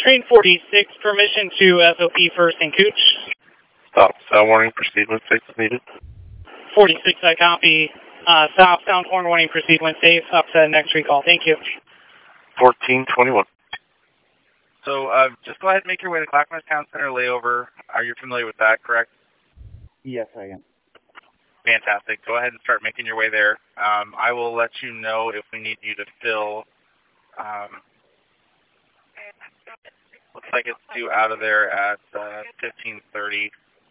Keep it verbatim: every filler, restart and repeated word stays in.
Train forty-six, permission to S O P for Saint Cooch. Stop. Sound warning. Proceed when safe is needed. forty-six, I copy. Uh, stop. Sound horn warning. Proceed when safe. Up to next recall. Thank you. fourteen twenty-one. So uh, just go ahead and make your way to Clackamas Town Center layover. Are you familiar with that, correct? Yes, I am. Fantastic. Go ahead and start making your way there. Um, I will let you know if we need you to fill. Um, looks like it's due out of there at uh, fifteen thirty.